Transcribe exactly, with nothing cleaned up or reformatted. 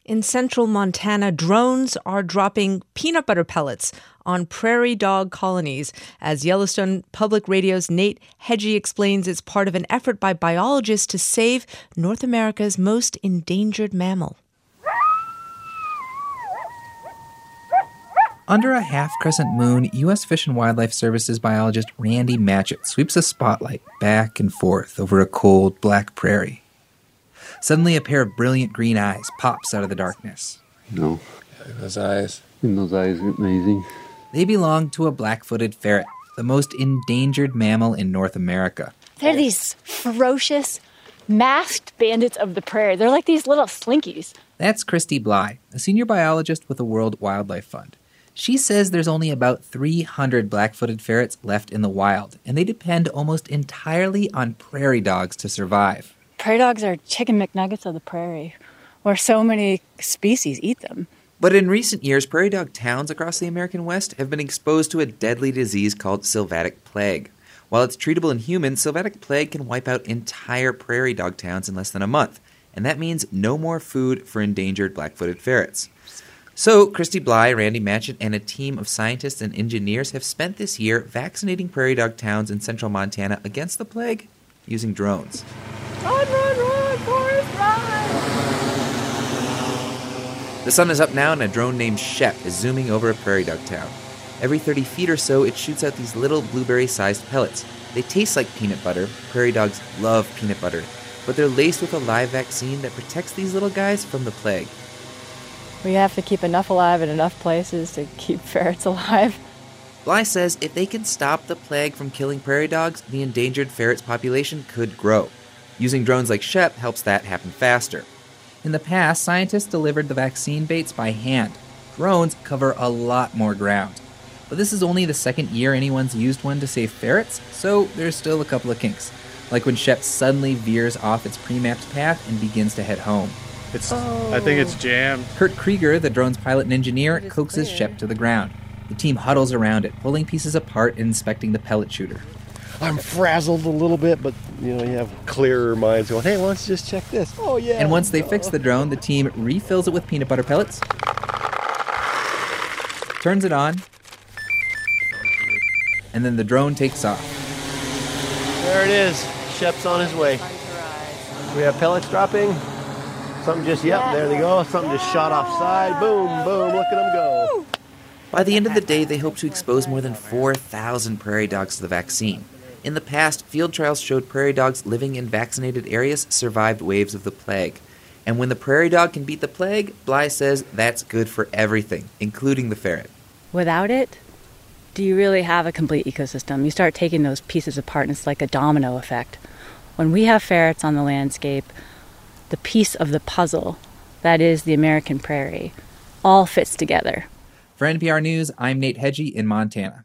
In central Montana, drones are dropping peanut butter pellets on prairie dog colonies. As Yellowstone Public Radio's Nate Hedgie explains, it's part of an effort by biologists to save North America's most endangered mammal. Under a half-crescent moon, U S Fish and Wildlife Services biologist Randy Matchett sweeps a spotlight back and forth over a cold, black prairie. Suddenly, a pair of brilliant green eyes pops out of the darkness. No. Those eyes. And those eyes are amazing. They belong to a black-footed ferret, the most endangered mammal in North America. They're these ferocious, masked bandits of the prairie. They're like these little slinkies. That's Christy Bly, a senior biologist with the World Wildlife Fund. She says there's only about three hundred black-footed ferrets left in the wild, and they depend almost entirely on prairie dogs to survive. Prairie dogs are chicken McNuggets of the prairie, where so many species eat them. But in recent years, prairie dog towns across the American West have been exposed to a deadly disease called sylvatic plague. While it's treatable in humans, sylvatic plague can wipe out entire prairie dog towns in less than a month, and that means no more food for endangered black-footed ferrets. So, Christy Bly, Randy Matchett, and a team of scientists and engineers have spent this year vaccinating prairie dog towns in central Montana against the plague using drones. Run, run, run, Forrest, run! The sun is up now, and a drone named Shep is zooming over a prairie dog town. Every thirty feet or so, it shoots out these little blueberry-sized pellets. They taste like peanut butter. Prairie dogs love peanut butter, but they're laced with a live vaccine that protects these little guys from the plague. We have to keep enough alive in enough places to keep ferrets alive. Bly says if they can stop the plague from killing prairie dogs, the endangered ferrets population could grow. Using drones like Shep helps that happen faster. In the past, scientists delivered the vaccine baits by hand. Drones cover a lot more ground. But this is only the second year anyone's used one to save ferrets, so there's still a couple of kinks. Like when Shep suddenly veers off its pre-mapped path and begins to head home. It's. Oh. I think it's jammed. Kurt Krieger, the drone's pilot and engineer, coaxes clear. Shep to the ground. The team huddles around it, pulling pieces apart and inspecting the pellet shooter. I'm frazzled a little bit, but, you know, you have clearer minds going, hey, let's just check this. Oh, yeah. And once they fix the drone, the team refills it with peanut butter pellets, turns it on, and then the drone takes off. There it is. Shep's on his way. We have pellets dropping. Something just, yep, there they go. Something just shot offside. Boom, boom, look at them go. By the end of the day, they hope to expose more than four thousand prairie dogs to the vaccine. In the past, field trials showed prairie dogs living in vaccinated areas survived waves of the plague. And when the prairie dog can beat the plague, Bly says that's good for everything, including the ferret. Without it, do you really have a complete ecosystem? You start taking those pieces apart, and it's like a domino effect. When we have ferrets on the landscape, the piece of the puzzle that is the American prairie all fits together. For N P R News, I'm Nate Hedgie in Montana.